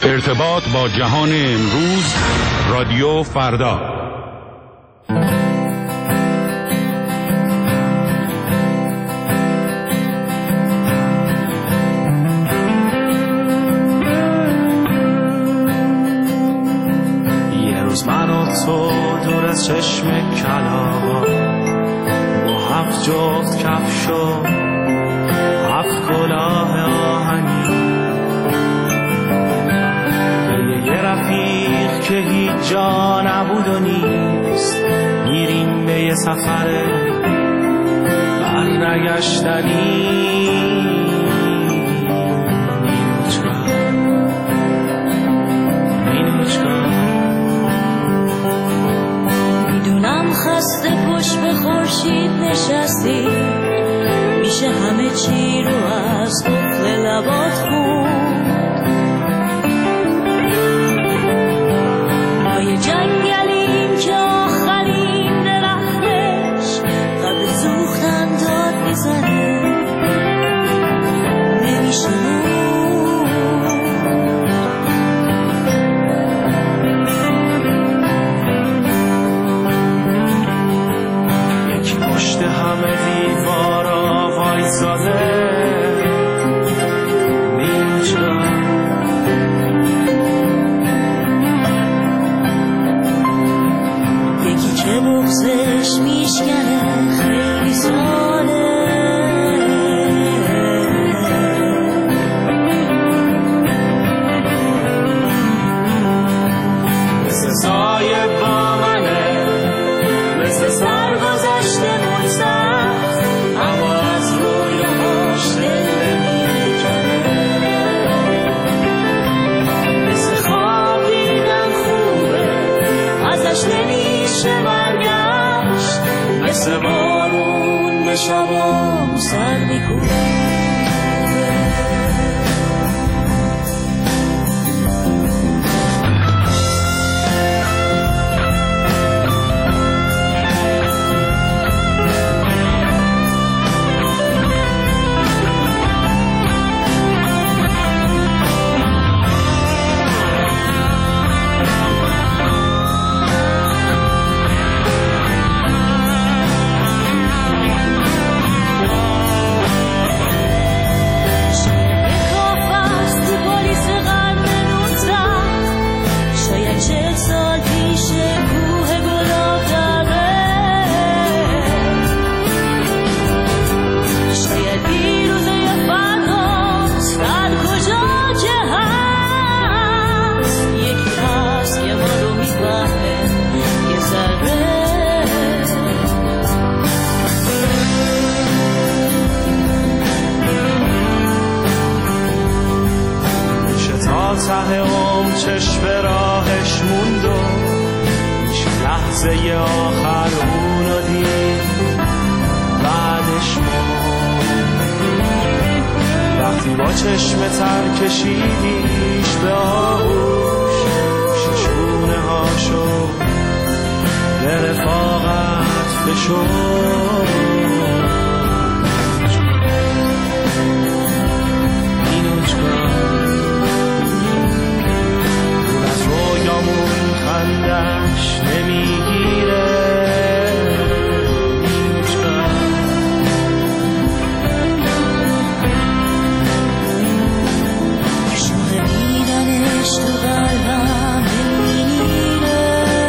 ارتباط با جهان امروز، رادیو فردا. یه روز من و تو دور از چشم کلاغا با 7 جفت کفش و 7 کلاه آهنی، یه رفیق که هیچ جا نبود و نیست، میریم به یه سفر برنگشتنی. میدونم خسته پشت به خورشید نشستی، میشه همه چی رو از قفل لبات خوند. ما یه جنگلیم که آخرین درختش قبل سوختن داد میزنه، نمیشه همه دیوارا وایساده، یکی که بغزش میشکنه خیلی ساله، مثل سایه با منه، مثل سر گذشته سخت، اما از رویاش دل نمیکنه. مثل خواب دیدن خوبه، ازش نمیشه برگشت، مثل بارون به شبام سر میکنه. ته چشم راهش موند و هیچ لحظه آخر اونو دید، بعدش وقتی با چشم تر کشیدیش به آغوش، شونه هاشو به رفاقت فشرد. رویامون خندش نمیگیره، شوه دیدنش تو قلبم نمیگیره.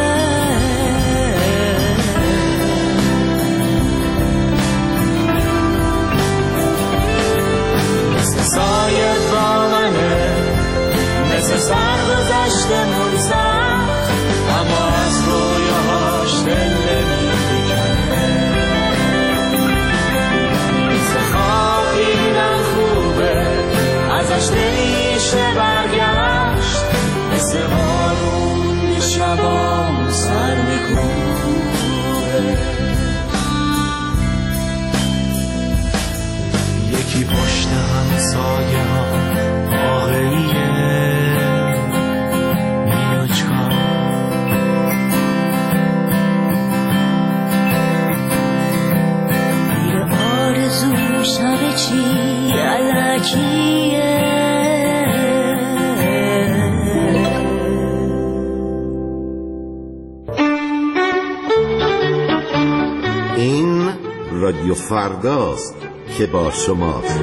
مثل سایه با منه، مثل سر گذشته مرزم، اما از رویاهاش دل نمیکنه. مثل خواب دیدن خوبه، ازش نمیشه برگشت، مثل بارون به شبام سر میکنه. یکی پشت هم سایه ها آهیه، همه چی علکیه، فرداست که با شماست.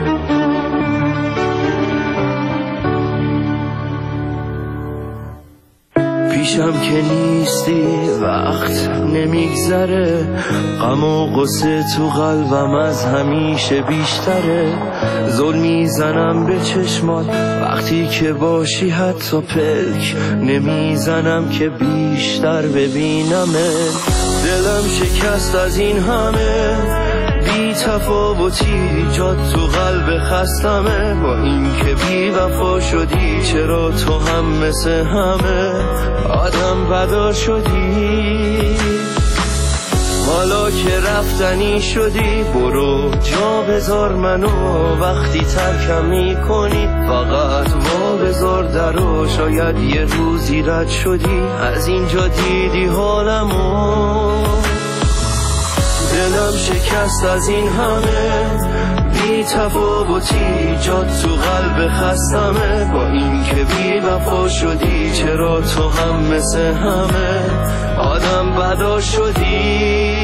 پیشم که نیستی وقت نمیگذره، غم و غصه تو قلبم از همیشه بیشتره. زل میزنم به چشمات وقتی که باشی، حتی پلک نمیزنم که بیشتر ببینمه. دلم شکست از این همه بی تفاوتی، جات تو قلب خستمه. با این که بی وفا شدی، چرا تو هم مثل همه آدم بدا شدی؟ حالا که رفتنی شدی، برو جا بذار منو. وقتی ترکم میکنی فقط وا بذار درو. شاید یه روزی رد شدی، از اینجا دیدی حالمو. دلم شکست از این همه بی تفاوتی، جات تو قلب خستمه. با این که بی وفا شدی، چرا تو هم مثل همه آدم بدا شدی؟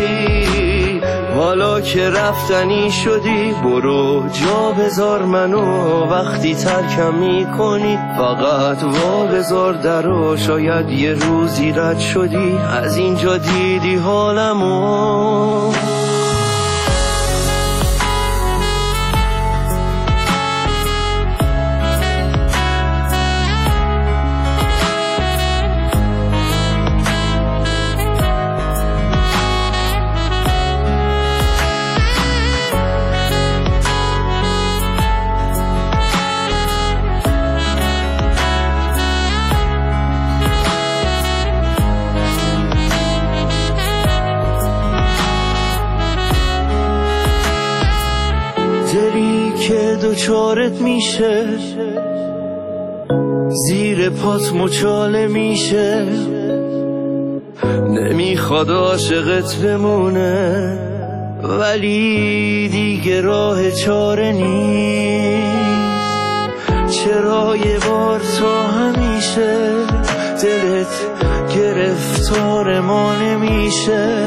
حالا که رفتنی شدی، برو جا بذار منو. وقتی ترکم میکنی فقط وا بذار درو. شاید یه روزی رد شدی، از اینجا دیدی حالمو. دوچارت میشه، زیر پات مچاله میشه. نمیخواد عاشقت بمونه، ولی دیگه راه چاره نیست. چرا یه بار تا همیشه دلت گرفتار ما نمیشه؟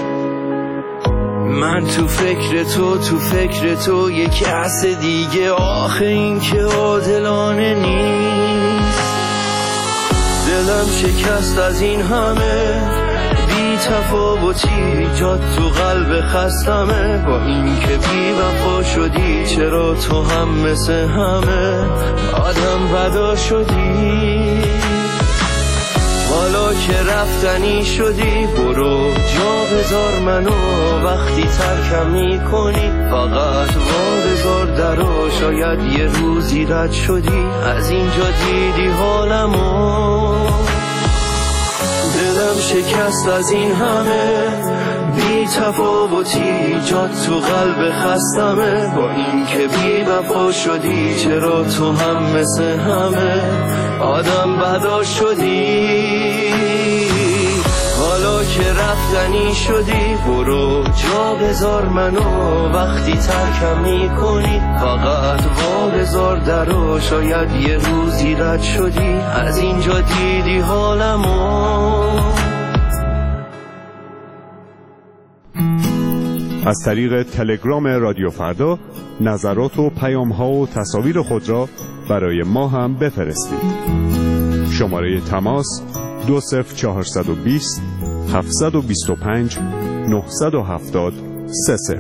من تو فکر تو یه کس دیگه، آخه این که عادلانه نیست. دلم شکست از این همه بی تفاوتی، جات تو قلب خستمه. با این که بی وفا شدی، چرا تو هم مثل همه آدم بدا شدی؟ حالا که رفتنی شدی، برو جا بذار منو. وقتی ترکم میکنی فقط وا بذار درو. شاید یه روزی رد شدی، از اینجا دیدی حالمو. دلم شکست از این همه بی تفاوتی، جات تو قلب خستمه. با این که بی وفا شدی، چرا تو هم مثل همه آدم بدا شدی؟ حالا که رفتنی شدی، برو جا بذار منو. وقتی ترکم میکنی فقط وا بذار درو. شاید یه روزی رد شدی، از اینجا دیدی حالمو. از طریق تلگرام رادیو فردا نظرات و پیام‌ها و تصاویر خود را برای ما هم بفرستید. شماره تماس 20420 725 970 30.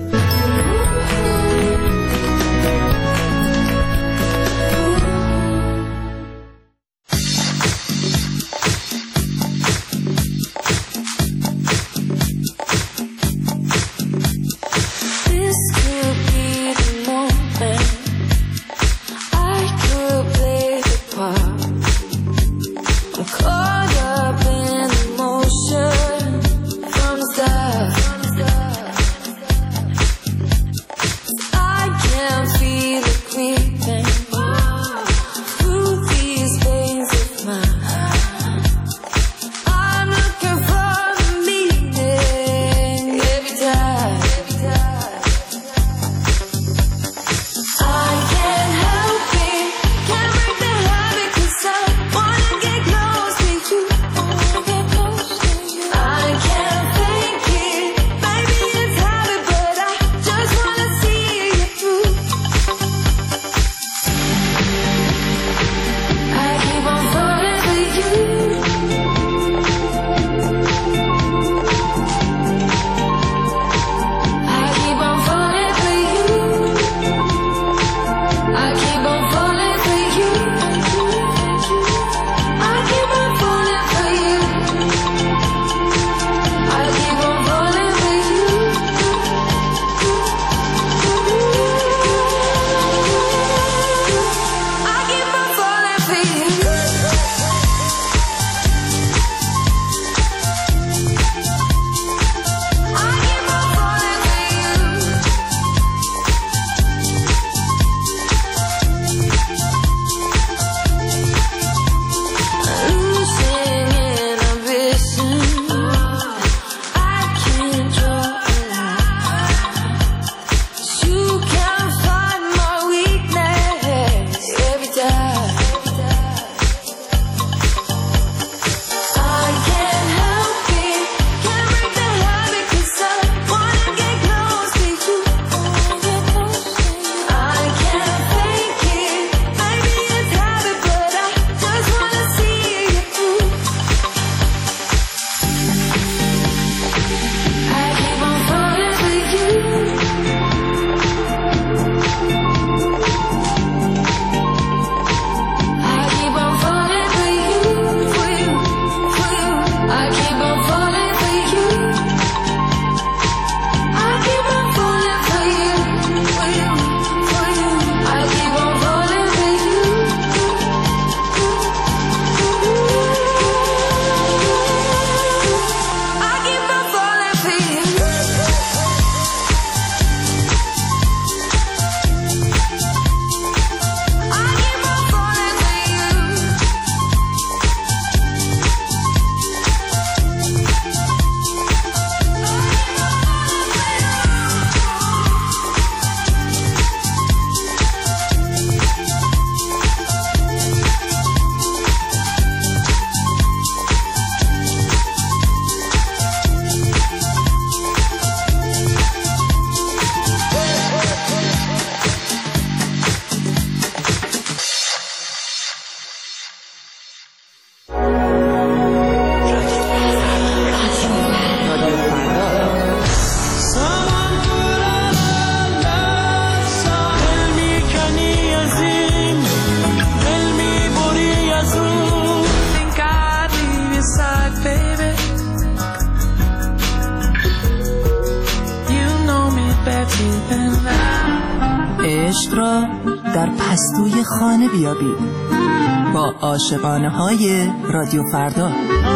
عشق را در پستوی خانه بیابید با عاشقانه های رادیو فردا.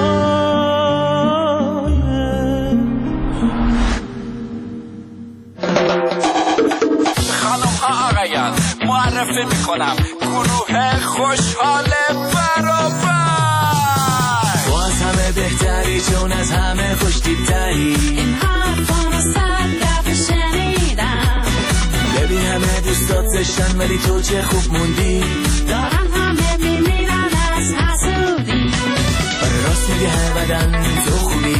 خانم ها آقایان، معرفی میکنم گروه خوشحال برابر. تو از همه بهتری، چون از همه خوشتیبتری. این حرفا رو 100 دفعه شنیدم. ببین همه دوستات زشتن ولی تو چه خوب موندی. دارن همه میمیرن از حسودی. آره راست میگه هر بدن تو خوبی.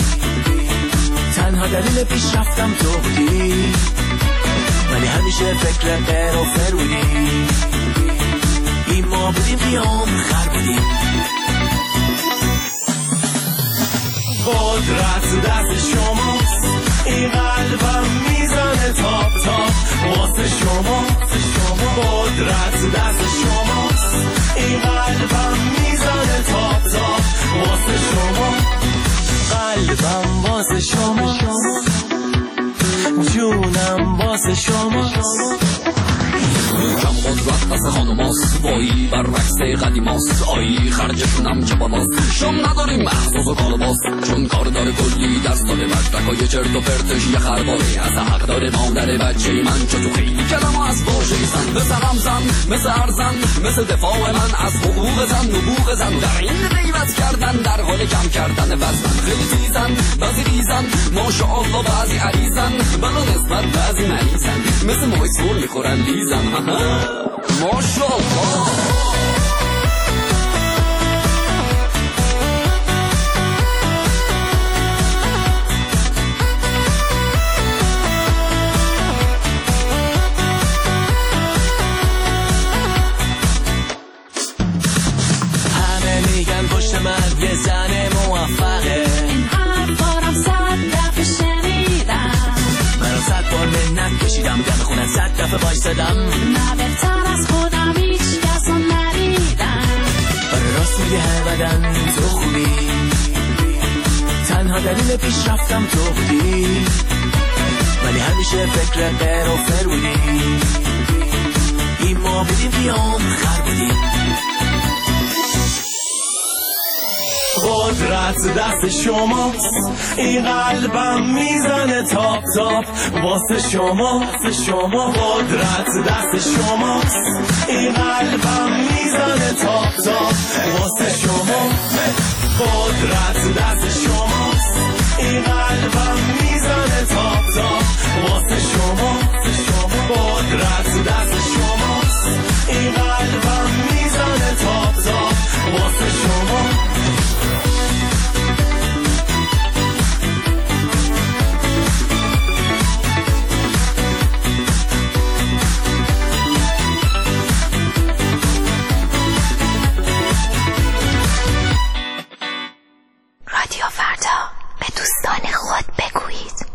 تنها دلیل پیشرفتم تو بودی، ولی همیشه فکر غیر و فر بودی. این ما بودیم قیام خر بودیم. قدرت دست شماست، این قلبم میزنه تاپ تاپ واسه شما. قدرت دست شماست، این قلبم میزنه تاپ تاپ واسه شما. قلبم واسه شما، جونم واسه شما. کم قدرت دست خانماست، وایی برعکس قدیماست. آیی خرجشونم چه بالاست، شم نداریم محسوس و کالباس. چون کار داره کلی دست داره مدرکای چرت و پرتش یه خرباره. از حق داره مادر بچه من چو تو خیلی کلم از باشه زن. مثل همزن، مثل ارزن، مثل دفاع من از حقوق زن. نبوغ زن در این غیبت کردن، در حال کم کردن وزن. خیلی تیزن، بعضی ریزن، ماشاءالله بعضی عریزن، بلا نسبت بعضی مریضن. مثل مایسور میخورن لیزن. ماشاءالله. همه میگن پشت مرد یه زن موفقه. این حرفا رو 100 دفعه شنیدم. منو 100 بار منت کشیدم، دم خونت 100 دفعه بایستدم. نه بهتر از خودم هیچ کس رو ندیدم. آره راست میگه هر بدن تو خوبی. تنها دلیل پیشرفتم تو بودی، ولی همیشه فکر غیر و فر بودی. این ما بودیم قیام خر بودیم. قدرت دست شماست، این قلبم میزنه تاپ تاپ واسه شما. قدرت دست شماست، این قلبم میزنه تاپ تاپ واسه شما. قدرت دست شماست، این قلبم میزنه تاپ تاپ واسه شما. قدرت دست شماست، این قلبم میزنه تاپ تاپ واسه شما. رادیو فردا، به دوستان خود بگویید.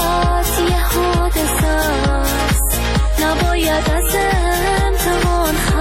نباید از امتحان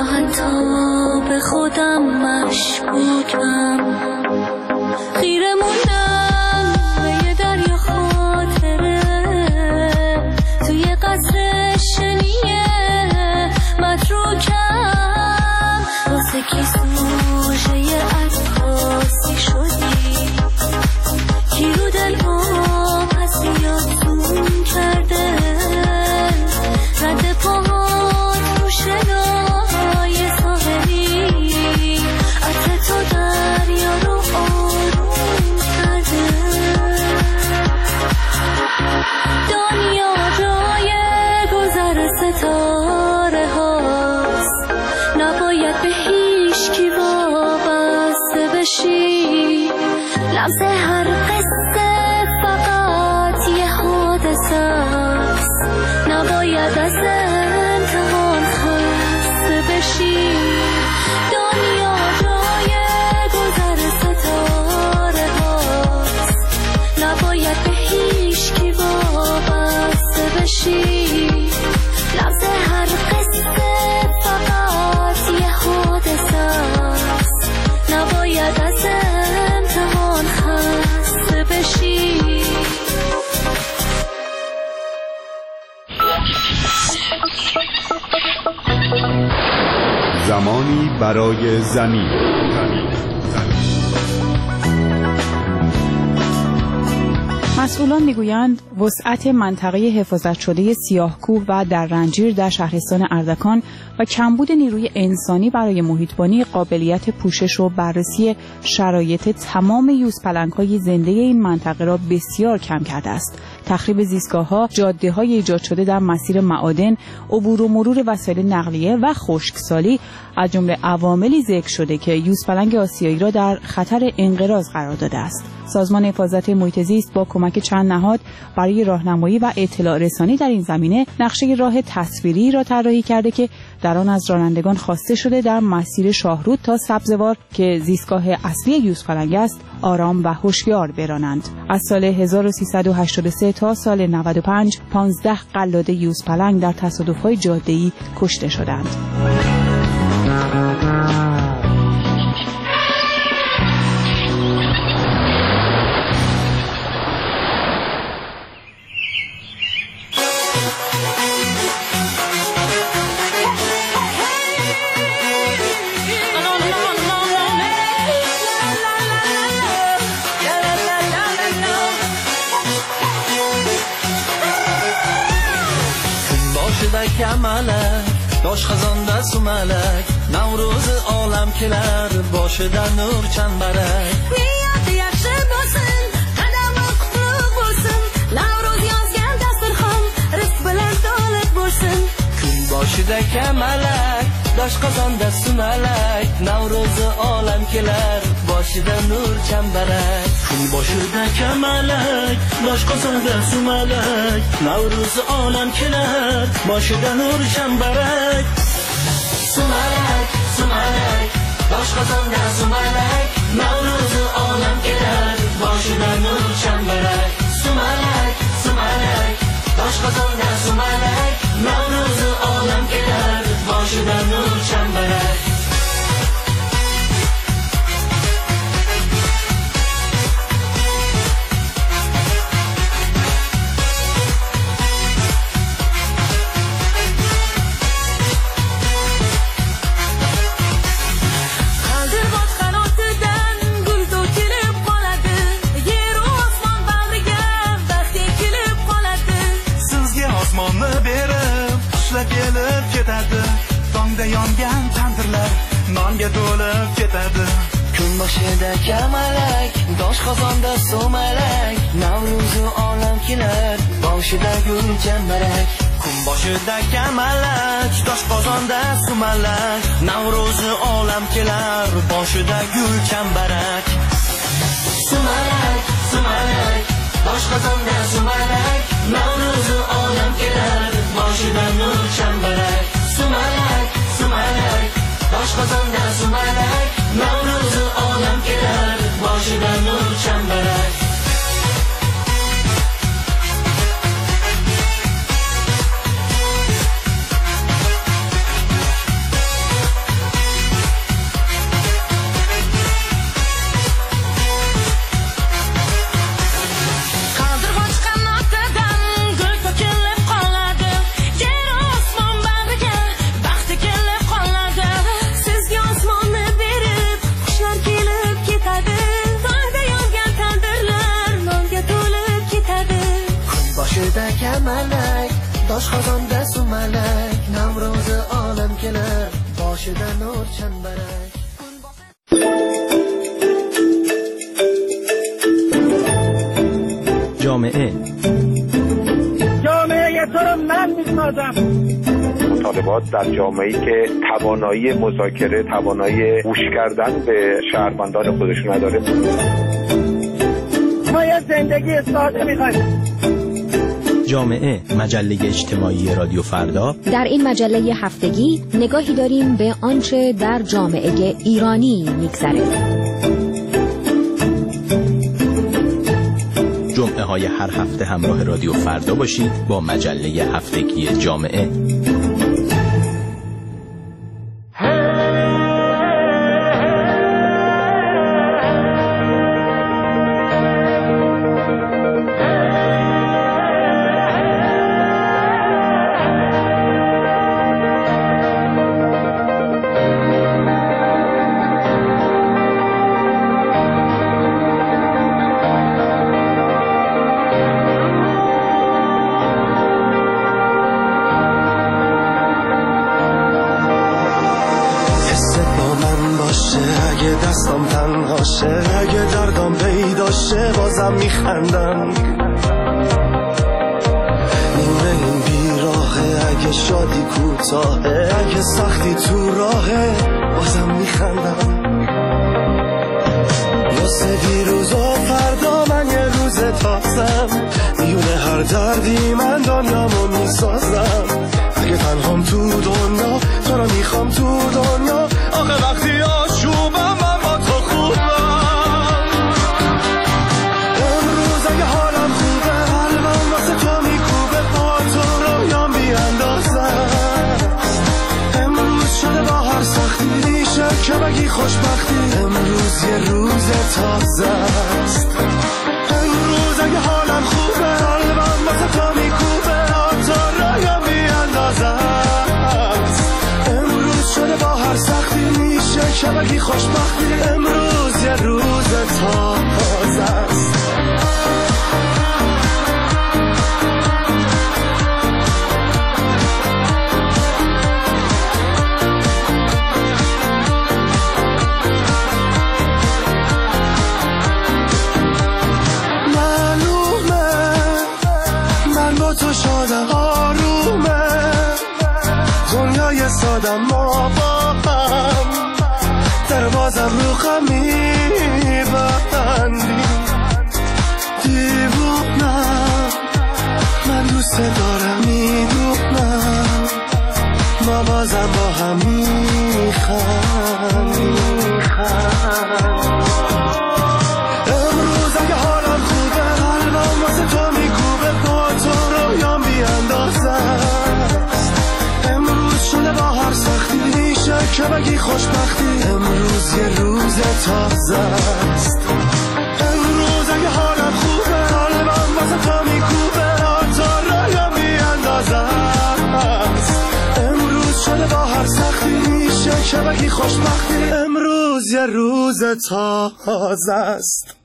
یا حتی به خودم مشکوکم، خیره موندم به یه دریا خاطره توی قصر شنیه متروکم، واسه کی سوژه عکاسی شدی، کی رو دل ها پسیاتون کرده، رد پاهات رو شنای ساحلی، عطر تو دریا رو آروم کرده، دنیا جای گذر ستاره هاست، نباید به هیچ کی وابسته بشی، لمس هر قصه فقط یه حادثه است، نباید از امتحان خسته بشی، دنیا جای گذر ستاره هاست، نباید به هیچ کی وابسته بشی، لمس هر قصه فقط یه حادثه است، نباید از امتحان خسته بشی. زمانی برای زمین. مسئولان میگویند وسعت منطقه حفاظت شده سیاه‌کوه و در رنجیر در شهرستان اردکان و کمبود نیروی انسانی برای محیط‌بانی قابلیت پوشش و بررسی شرایط تمام یوزپلنگ‌های زنده این منطقه را بسیار کم کرده است. تخریب زیستگاه‌ها، جاده‌های ایجاد شده در مسیر معادن، عبور و مرور وسایل نقلیه و خشکسالی از جمله عواملی ذکر شده که یوزپلنگ آسیایی را در خطر انقراض قرار داده است. سازمان حفاظت محیط زیست با کمک چند نهاد برای راهنمایی و اطلاع رسانی در این زمینه نقشه راه تصویری را طراحی کرده که در آن از رانندگان خواسته شده در مسیر شاهرود تا سبزوار که زیستگاه اصلی یوزپلنگ است آرام و هوشیار برانند. از سال 1383 تا سال 95 15 قلاده یوزپلنگ در تصادف‌های جاده‌ای کشته شدند. ملک داش خزان دست و ملک نوروز عالم کلر باشه در نور چنبرک میاد یکشه باسن قدم قطلق باسن نوروز یازگن دست خم رفت بلند دالت باسن کن باشه دک ملک داش خزان دست و ملک نوروز عالم کلر باشه در نور چنبرک کن باشه دک ملک داش خزان دست و ملک نوروز عالم کلر باشه در نور چنبرک سملک سملک داش خزان دست و ملک نوروز عالم کلر باشه در نور چنبرک سملک سملک داش خزان دست و ملک نوروز عالم کلر باشه در نور چنبرک kelib ketadi tongda yongan tandirlar nonga to'lib ketadi kun boshida kamalak dosh qozonda sumalak navro'zi olam kelar boshida gul chambarak kun boshida kamalak dosh qozonda sumalak navro'zi olam kelar boshida gul chambarak sumalak sumalak dosh qozonda sumalak navro'zi olam kelar boshida nur chambarak sumalak sumalak dosh qozonda sumalak navro'zi olam kelar boshida nur chambarak ملک داش خدان دستو ملک نمروز عالم کلر باشه در نور چند برک. جامعه تو رو من می‌سازم. مطالبات در جامعه‌ای که توانایی مذاکره، توانایی گوش کردن به شهروندان خودش نداره. ما یه زندگی ساده می‌خوایم. جامعه، مجله اجتماعی رادیو فردا. در این مجله هفتگی نگاهی داریم به آنچه در جامعه ایرانی می‌گذره. جمعه های هر هفته همراه رادیو فردا باشید با مجله هفتگی جامعه. دستم تنهاشه اگه دردم پیداشه بازم میخندم نیمه این بیراهه اگه شادی کوتاهه اگه سختی تو راهه بازم میخندم واسه دیروز و فردا من یه روز تازم میونه هر دردی من دنیامو میسازم اگه تنهام تو دنیا تو رو میخوام تو دنیا آخه وقتی آشوبم من با تو خوبم امروز اگه حالم خوبه قلبم واسه تو میکوبه با تو رویام بیاندازم امروز شده با هر سختی میشه که بگی خوشبختی امروز یه روز تازه است امروز اگه حالم خوبه قلبم واسه تو میکوبه با تو رویام بیاندازم امروز شده با هر سختی میشه که بگی خوشبختی امروز یه روز تازه است معلومه من با تو شادم آرومه دنیای سادم ما با هم در بازم رو خم میبندی دیوونم من دوست دارم میدونم ما بازم با هم میخم امروز اگه حالم خوبه قلبم واسه تو میکوبه با تو رویام بیاندازم امروز شده با هر سختی میشه که بگی خوشبختی امروز یه روز تازه است امروز اگه حالم خوبه قلبم واسه تو میکوبه تو رویام بیاندازم امروز شده با هر سختی میشه که بگی خوشبختی امروز یه روز تازه است